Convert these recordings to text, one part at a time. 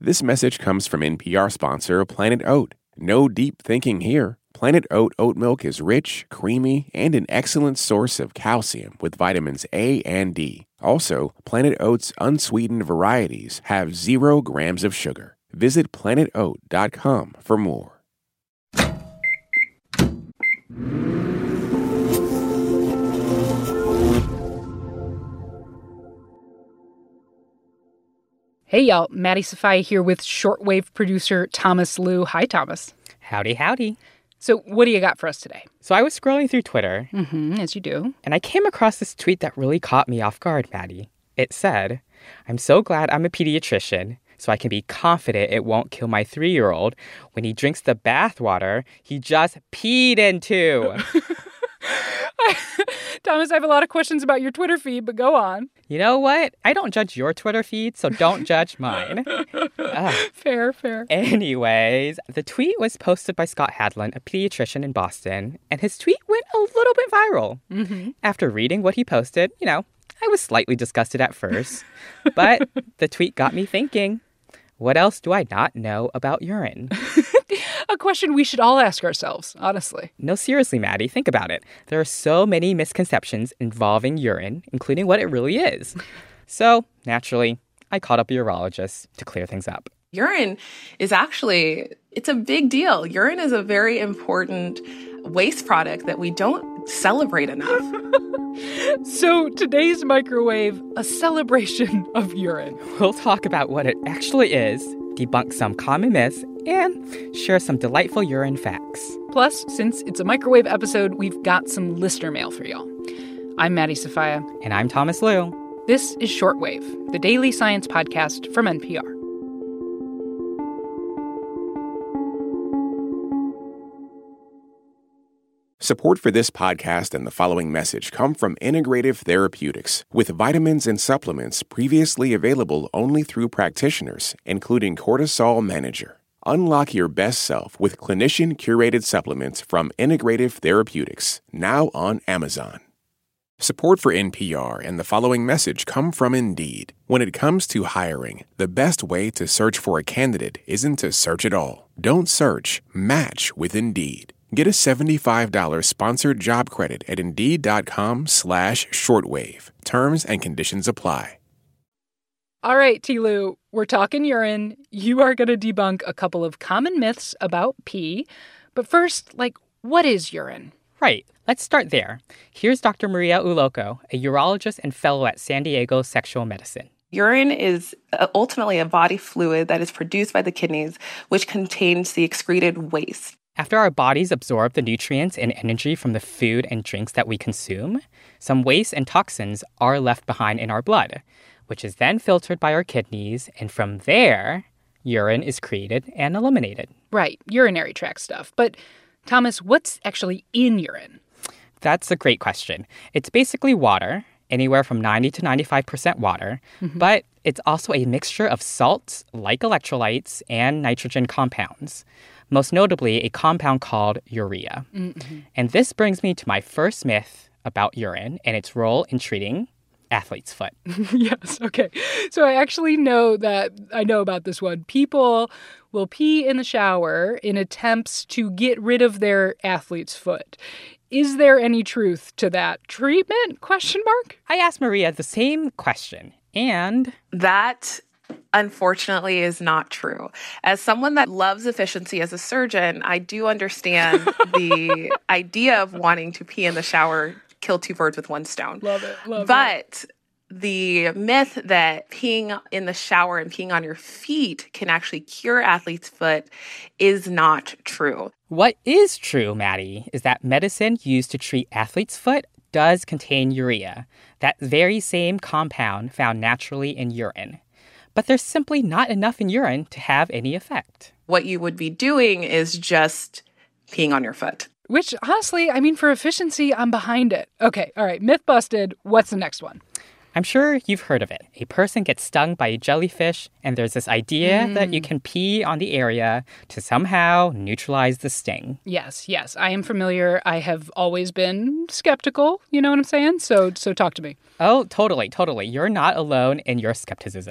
This message comes from NPR sponsor Planet Oat. No deep thinking here. Planet Oat oat milk is rich, creamy, and an excellent source of calcium with vitamins A and D. Also, Planet Oat's unsweetened varieties have 0 grams of sugar. Visit planetoat.com for more. Hey, y'all. Maddie Sofia here with shortwave producer Thomas Lu. Hi, Thomas. Howdy, howdy. So what do you got for us today? So I was scrolling through Twitter. As you do. And I came across this tweet that really caught me off guard, Maddie. It said, "I'm so glad I'm a pediatrician so I can be confident it won't kill my 3-year-old when he drinks the bath water he just peed into." Thomas, I have a lot of questions about your Twitter feed, but go on. You know what? I don't judge your Twitter feed, so don't judge mine. Fair. Anyways, the tweet was posted by Scott Hadlin, a pediatrician in Boston, and his tweet went a little bit viral. After reading what he posted, I was slightly disgusted at first, but the tweet got me thinking, what else do I not know about urine? A question we should all ask ourselves, honestly. No, seriously, Maddie, think about it. There are so many misconceptions involving urine, including what it really is. So, naturally, I called up a urologist to clear things up. Urine is it's a big deal. Urine is a very important waste product that we don't celebrate enough. So today's microwave, a celebration of urine. We'll talk about what it actually is, debunk some common myths, and share some delightful urine facts. Plus, since it's a microwave episode, we've got some listener mail for y'all. I'm Maddie Sofia. And I'm Thomas Lu. This is Shortwave, the daily science podcast from NPR. Support for this podcast and the following message come from Integrative Therapeutics, with vitamins and supplements previously available only through practitioners, including Cortisol Manager. Unlock your best self with clinician-curated supplements from Integrative Therapeutics, now on Amazon. Support for NPR and the following message come from Indeed. When it comes to hiring, the best way to search for a candidate isn't to search at all. Don't search, match with Indeed. Get a $75 sponsored job credit at Indeed.com/shortwave. Terms and conditions apply. All right, T-Lou, we're talking urine. You are going to debunk a couple of common myths about pee. But first, what is urine? Right. Let's start there. Here's Dr. Maria Ulloco, a urologist and fellow at San Diego Sexual Medicine. Urine is ultimately a body fluid that is produced by the kidneys, which contains the excreted waste. After our bodies absorb the nutrients and energy from the food and drinks that we consume, some waste and toxins are left behind in our blood, which is then filtered by our kidneys, and from there, urine is created and eliminated. Right, urinary tract stuff. But, Thomas, what's actually in urine? That's a great question. It's basically water, anywhere from 90 to 95% water, but it's also a mixture of salts, like electrolytes, and nitrogen compounds. Most notably, a compound called urea. And this brings me to my first myth about urine and its role in treating athlete's foot. Yes, okay. So I actually know about this one. People will pee in the shower in attempts to get rid of their athlete's foot. Is there any truth to that treatment? ? I asked Maria the same question, and that, unfortunately, is not true. As someone that loves efficiency as a surgeon, I do understand the idea of wanting to pee in the shower, kill 2 birds with 1 stone. Love it. But the myth that peeing in the shower and peeing on your feet can actually cure athlete's foot is not true. What is true, Maddie, is that medicine used to treat athlete's foot does contain urea, that very same compound found naturally in urine. But there's simply not enough in urine to have any effect. What you would be doing is just peeing on your foot. Which, honestly, for efficiency, I'm behind it. Okay, all right, myth busted. What's the next one? I'm sure you've heard of it. A person gets stung by a jellyfish, and there's this idea that you can pee on the area to somehow neutralize the sting. Yes, I am familiar. I have always been skeptical, you know what I'm saying? So talk to me. Oh, totally. You're not alone in your skepticism.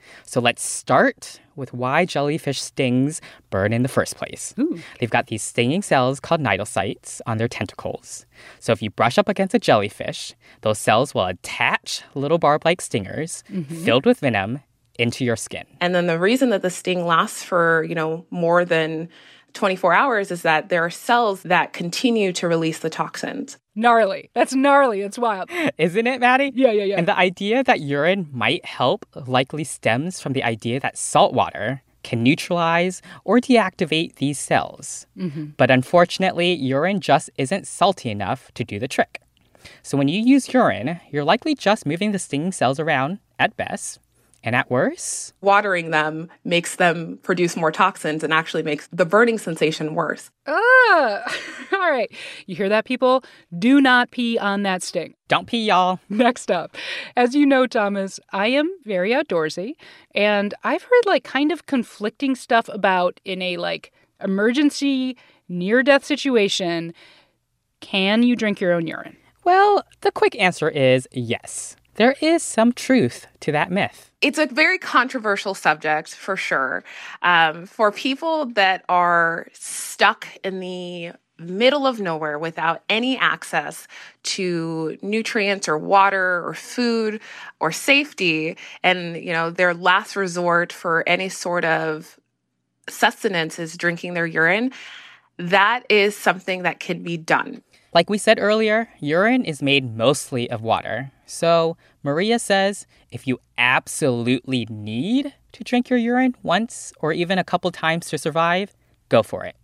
So let's start with why jellyfish stings burn in the first place. Ooh. They've got these stinging cells called cnidocytes on their tentacles. So if you brush up against a jellyfish, those cells will attach little barb-like stingers filled with venom into your skin. And then the reason that the sting lasts for, more than 24 hours is that there are cells that continue to release the toxins. Gnarly. That's gnarly. It's wild. Isn't it, Maddie? Yeah. And the idea that urine might help likely stems from the idea that salt water can neutralize or deactivate these cells. But unfortunately, urine just isn't salty enough to do the trick. So when you use urine, you're likely just moving the stinging cells around at best. And at worst, Watering them makes them produce more toxins and actually makes the burning sensation worse. All right. You hear that, people? Do not pee on that sting. don't pee, y'all. Next up, as you know, Thomas, I am very outdoorsy, and I've heard kind of conflicting stuff about in a emergency near-death situation, can you drink your own urine? Well, the quick answer is yes. There is some truth to that myth. It's a very controversial subject, for sure. For people that are stuck in the middle of nowhere without any access to nutrients or water or food or safety, and, their last resort for any sort of sustenance is drinking their urine, that is something that can be done. Like we said earlier, urine is made mostly of water. So Maria says if you absolutely need to drink your urine once or even a couple times to survive, go for it.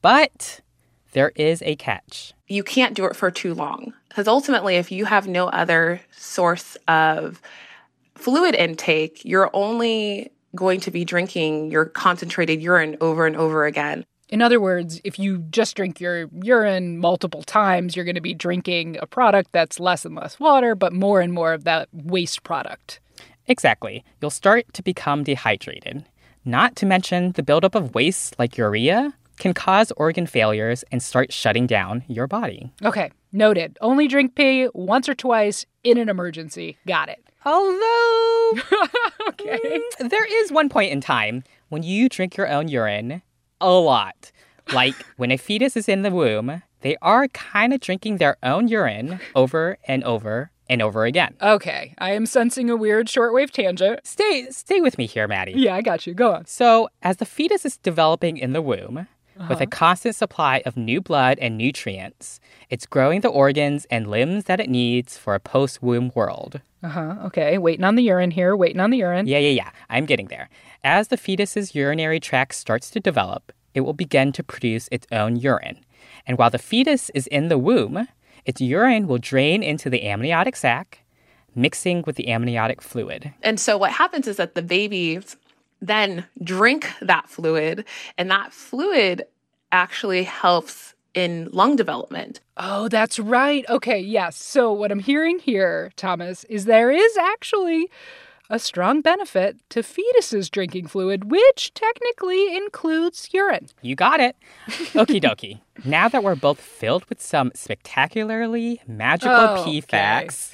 But there is a catch. You can't do it for too long, because ultimately, if you have no other source of fluid intake, you're only going to be drinking your concentrated urine over and over again. In other words, if you just drink your urine multiple times, you're going to be drinking a product that's less and less water, but more and more of that waste product. Exactly. You'll start to become dehydrated. Not to mention the buildup of waste like urea can cause organ failures and start shutting down your body. Okay, noted. Only drink pee once or twice in an emergency. Got it. Although, Okay. there is one point in time when you drink your own urine a lot. Like when a fetus is in the womb, they are kind of drinking their own urine over and over and over again. Okay, I am sensing a weird shortwave tangent. Stay with me here, Maddie. Yeah, I got you. Go on. So, as the fetus is developing in the womb, with a constant supply of new blood and nutrients, it's growing the organs and limbs that it needs for a post-womb world. Okay, waiting on the urine here, Yeah. I'm getting there. As the fetus's urinary tract starts to develop, it will begin to produce its own urine. And while the fetus is in the womb, its urine will drain into the amniotic sac, mixing with the amniotic fluid. And so what happens is that the babies then drink that fluid, and that fluid actually helps in lung development. Oh, that's right. Okay, yes. So what I'm hearing here, Thomas, is there is actually a strong benefit to fetuses drinking fluid, which technically includes urine. You got it. Okie dokie. Now that we're both filled with some spectacularly magical pee facts,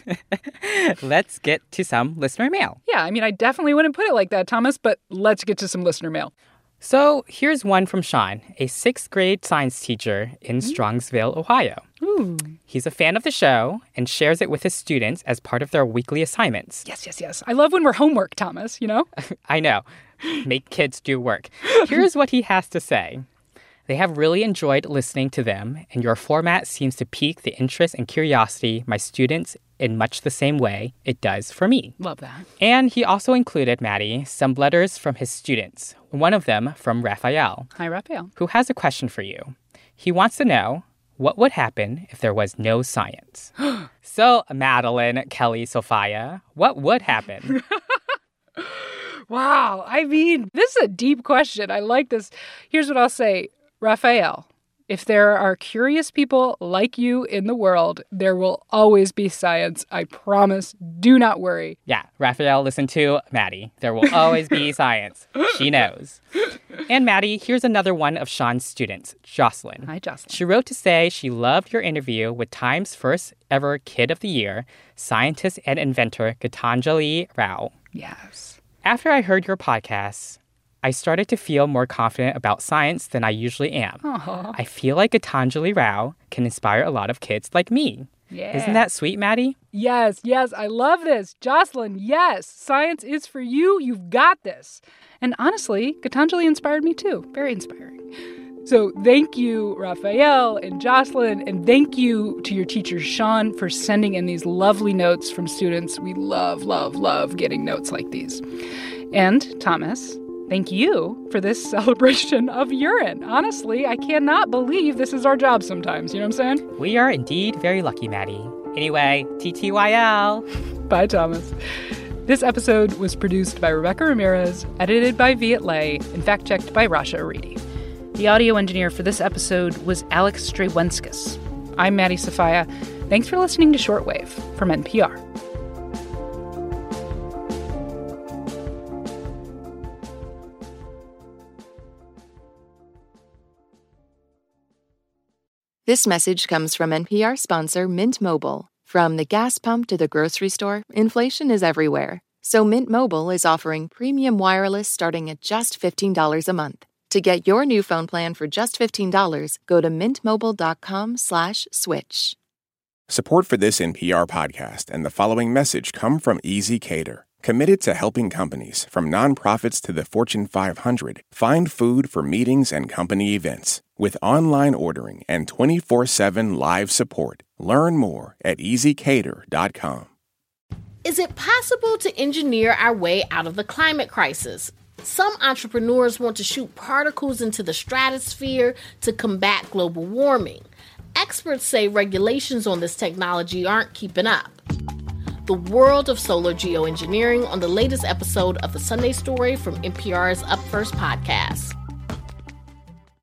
let's get to some listener mail. Yeah, I mean, I definitely wouldn't put it like that, Thomas, but let's get to some listener mail. So here's one from Sean, a 6th grade science teacher in Strongsville, Ohio. Ooh. He's a fan of the show and shares it with his students as part of their weekly assignments. Yes. I love when we're homework, Thomas, you know? I know. Make kids do work. Here's what he has to say. They have really enjoyed listening to them, and your format seems to pique the interest and curiosity my students in much the same way it does for me. Love that. And he also included, Maddie, some letters from his students, one of them from Raphael. Hi, Raphael. Who has a question for you. He wants to know, what would happen if there was no science? So, Madeline, Kelly, Sophia, what would happen? Wow. I mean, this is a deep question. I like this. Here's what I'll say. Raphael, if there are curious people like you in the world, there will always be science. I promise. Do not worry. Yeah, Raphael, listen to Maddie. There will always be science. She knows. And Maddie, here's another one of Sean's students, Jocelyn. Hi, Jocelyn. She wrote to say she loved your interview with Time's first ever Kid of the Year, scientist and inventor Gitanjali Rao. Yes. After I heard your podcast, I started to feel more confident about science than I usually am. Aww. I feel like Gitanjali Rao can inspire a lot of kids like me. Yeah. Isn't that sweet, Maddie? Yes, I love this. Jocelyn, yes, science is for you. You've got this. And honestly, Gitanjali inspired me too. Very inspiring. So thank you, Raphael and Jocelyn, and thank you to your teacher, Sean, for sending in these lovely notes from students. We love, love, love getting notes like these. And Thomas, thank you for this celebration of urine. Honestly, I cannot believe this is our job sometimes. You know what I'm saying? We are indeed very lucky, Maddie. Anyway, TTYL. Bye, Thomas. This episode was produced by Rebecca Ramirez, edited by Viet Le, and fact-checked by Rasha Aridi. The audio engineer for this episode was Alex Strewenskus. I'm Maddie Sofia. Thanks for listening to Shortwave from NPR. This message comes from NPR sponsor Mint Mobile. From the gas pump to the grocery store, inflation is everywhere. So Mint Mobile is offering premium wireless starting at just $15 a month. To get your new phone plan for just $15, go to mintmobile.com/switch. Support for this NPR podcast and the following message come from Easy Cater, committed to helping companies, from nonprofits to the Fortune 500, find food for meetings and company events. With online ordering and 24/7 live support. Learn more at easycater.com. Is it possible to engineer our way out of the climate crisis? Some entrepreneurs want to shoot particles into the stratosphere to combat global warming. Experts say regulations on this technology aren't keeping up. The world of solar geoengineering on the latest episode of The Sunday Story from NPR's Up First podcast.